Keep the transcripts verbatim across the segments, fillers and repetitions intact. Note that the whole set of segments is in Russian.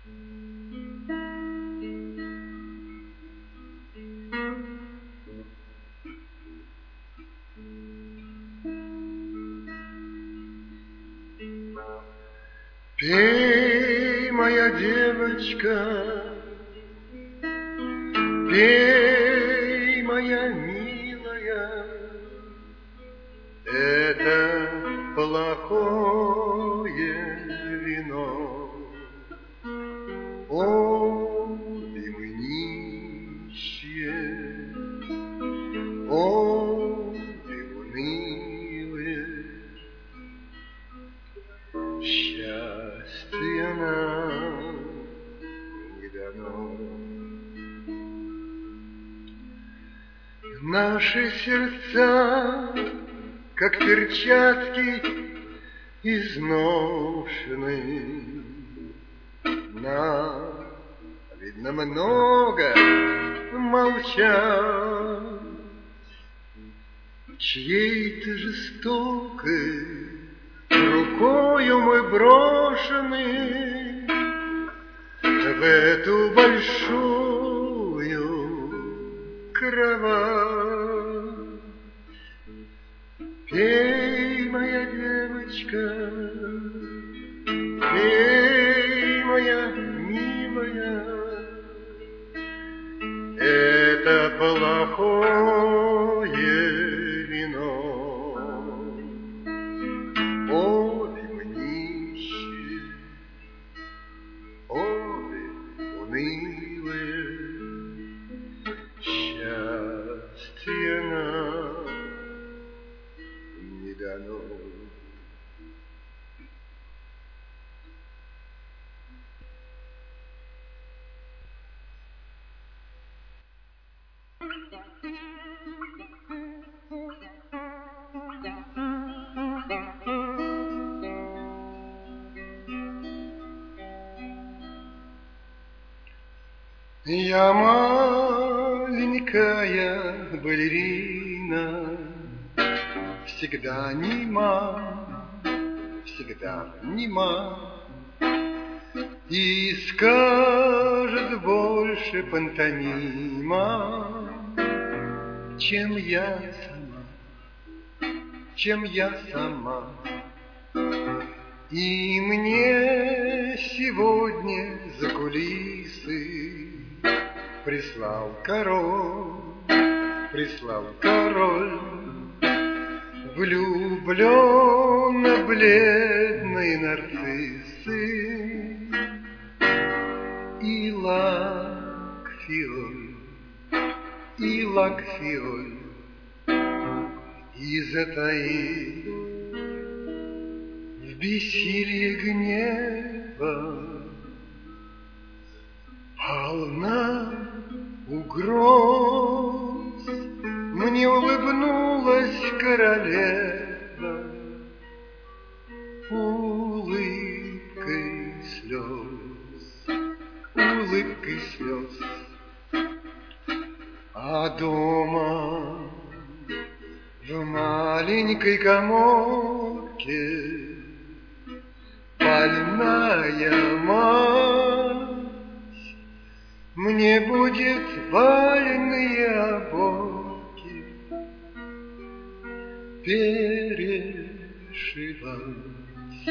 Пей, моя девочка, пей, моя милая, это плохое вино. О, и мы нищие, о, и унылые, счастье нам не дано. Наши сердца, как перчатки, изношены. Нам, видно, много молчать, чьей-то жестокой рукою мы брошены в эту большую кровать. Пей, моя девочка, пей, моя милая, это плохое вино. Обе мы нищие, обе унылые, счастье нам не дано. Я маленькая балерина, всегда нема, всегда нема, и скажет больше пантомима, чем я сама, чем я сама. И мне сегодня за кулисы прислал король, прислал король влюбленно бледные нарциссы и лак-фиоль, и лак-фиоль, и затаив в бессилье гнева полна угроз. Мне улыбнулась королева улыбкой слез, улыбкой слез. А дома в маленькой каморке больная мать мне будет больные оборки перешивать,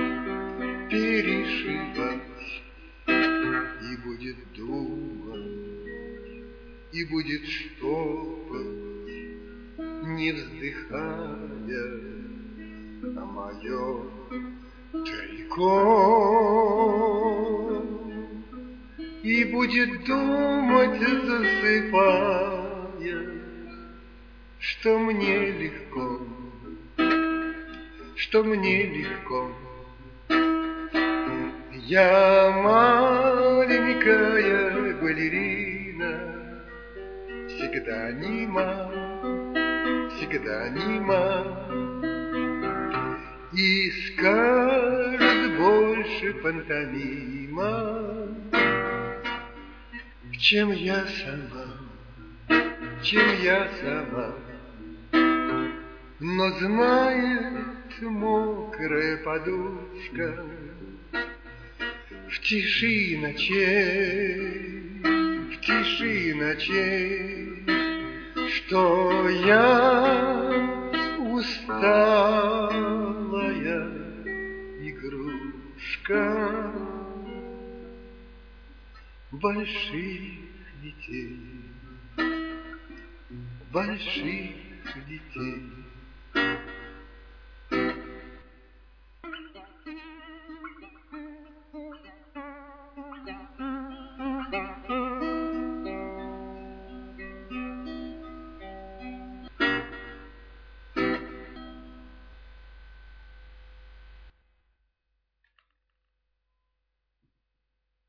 перешивать, и будет думать, и будет штопать, не вздыхая, а мое трико. И будет думать, засыпая, что мне легко, что мне легко. Я маленькая балерина, всегда нема, всегда нема, и скажет больше пантомима, чем я сама, чем я сама. Но знает мокрая подушка, В тиши ночей, в тиши ночей, что я усталая игрушка больших детей, больших детей.